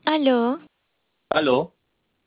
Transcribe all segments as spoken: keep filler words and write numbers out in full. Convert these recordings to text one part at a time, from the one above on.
Aló, Aló,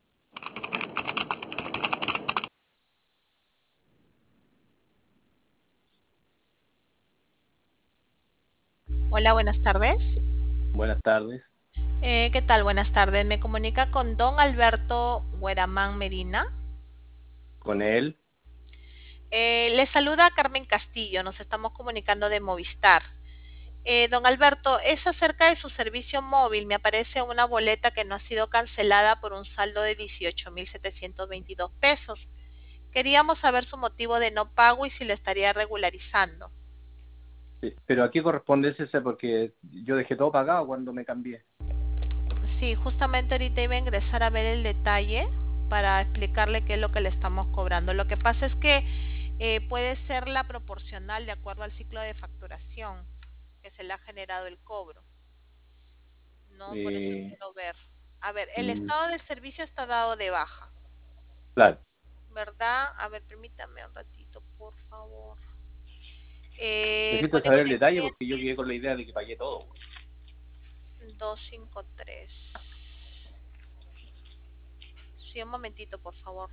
Hola, buenas tardes. buenas tardes. Eh, ¿qué tal? Buenas tardes. Me comunica con don Alberto Gueramán Medina. Con él. Eh, le saluda Carmen Castillo. Nos estamos comunicando de Movistar. Eh, don Alberto, es acerca de su servicio móvil. Me aparece una boleta que no ha sido cancelada por un saldo de dieciocho mil setecientos veintidós pesos. Queríamos saber su motivo de no pago y si le estaría regularizando. Sí, pero aquí corresponde ese porque yo dejé todo pagado cuando me cambié. Sí, justamente ahorita iba a ingresar a ver el detalle para explicarle qué es lo que le estamos cobrando. Lo que pasa es que eh, puede ser la proporcional de acuerdo al ciclo de facturación que se le ha generado el cobro, ¿no? Por eso Eh, quiero ver. A ver, el mm, estado del servicio está dado de baja, claro, ¿verdad? A ver, permítame un ratito, por favor. Eh, necesito código saber el de detalle cliente porque yo quedé con la idea de que pagué todo. doscientos cincuenta y tres. Sí, un momentito, por favor.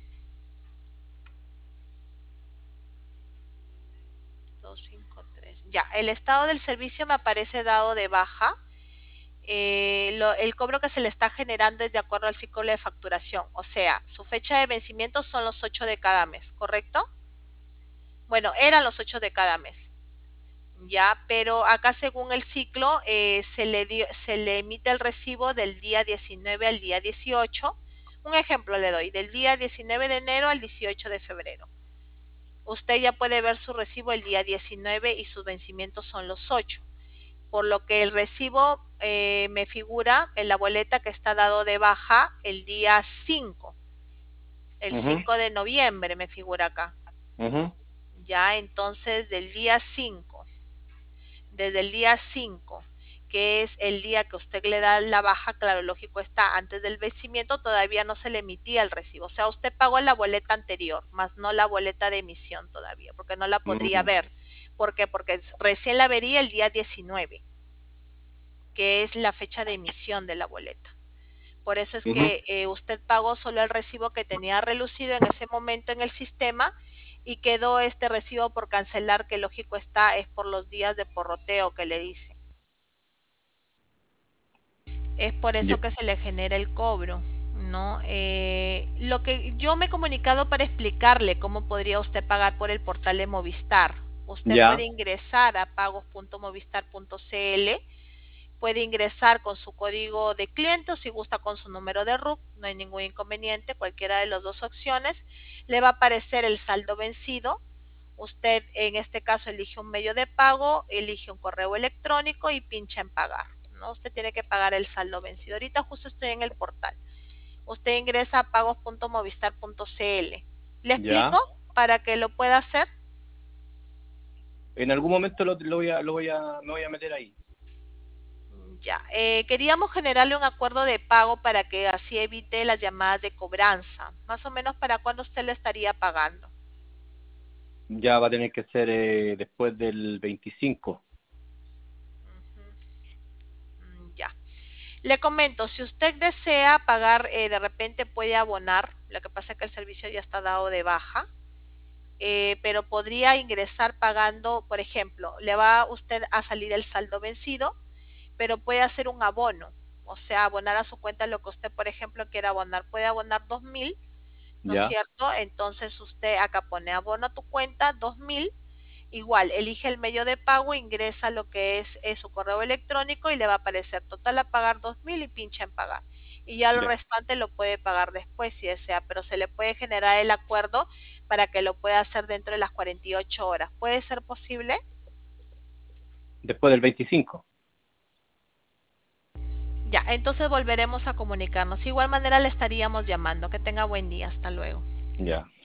doscientos cincuenta y tres. Ya, el estado del servicio me aparece dado de baja. Eh, lo- el cobro que se le está generando es de acuerdo al ciclo de facturación. O sea, su fecha de vencimiento son los ocho de cada mes, ¿correcto? Bueno, eran los ocho de cada mes. Ya, pero acá según el ciclo eh, se le dio- se le emite el recibo del día diecinueve al día dieciocho. Un ejemplo le doy, del día diecinueve de enero al dieciocho de febrero. Usted ya puede ver su recibo el día diecinueve y sus vencimientos son los ocho. Por lo que el recibo eh, me figura en la boleta que está dado de baja el día cinco, el Ujú, cinco de noviembre me figura acá. ujú, Ya, entonces del día cinco, desde el día cinco, que es el día que usted le da la baja, claro, lógico está, antes del vencimiento todavía no se le emitía el recibo. O sea, usted pagó la boleta anterior, más no la boleta de emisión todavía, porque no la podría mm, ver. ¿Por qué? Porque recién la vería el día diecinueve, que es la fecha de emisión de la boleta. Por eso es ujú. que eh, usted pagó solo el recibo que tenía relucido en ese momento en el sistema y quedó este recibo por cancelar, que lógico está, es por los días de porroteo que le dice. Es por Ya, eso que se le genera el cobro, ¿no? Eh, lo que yo me he comunicado para explicarle cómo podría usted pagar por el portal de Movistar. Usted puede ya, ingresar a pagos punto movistar punto cl. Puede ingresar con su código de cliente o si gusta con su número de R U C, no hay ningún inconveniente, cualquiera de las dos opciones. Le va a aparecer el saldo vencido. Usted en este caso elige un medio de pago, elige un correo electrónico y pincha en pagar, ¿no? Usted tiene que pagar el saldo vencido. Ahorita justo estoy en el portal. Usted ingresa a pagos punto movistar punto cl. ¿Le explico ya. para que lo pueda hacer? En algún momento lo, lo voy a, lo voy a, me voy a meter ahí. Ya, eh, queríamos generarle un acuerdo de pago para que así evite las llamadas de cobranza. Más o menos para cuándo usted le estaría pagando. Ya va a tener que ser eh, después del veinticinco. Mm, ya. Le comento, si usted desea pagar, eh, de repente puede abonar. Lo que pasa es que el servicio ya está dado de baja. Eh, pero podría ingresar pagando, por ejemplo, le va usted a salir el saldo vencido, pero puede hacer un abono. O sea, abonar a su cuenta lo que usted, por ejemplo, quiera abonar. Puede abonar dos mil, ¿no es Ya, cierto? Entonces usted acá pone abono a tu cuenta dos mil, igual elige el medio de pago, ingresa lo que es, es su correo electrónico y le va a aparecer total a pagar dos mil y pincha en pagar. Y ya lo ya. restante lo puede pagar después si desea, pero se le puede generar el acuerdo para que lo pueda hacer dentro de las cuarenta y ocho horas. ¿Puede ser posible? Después del veinticinco. Ya, entonces volveremos a comunicarnos. De igual manera le estaríamos llamando. Que tenga buen día. Hasta luego. Ya.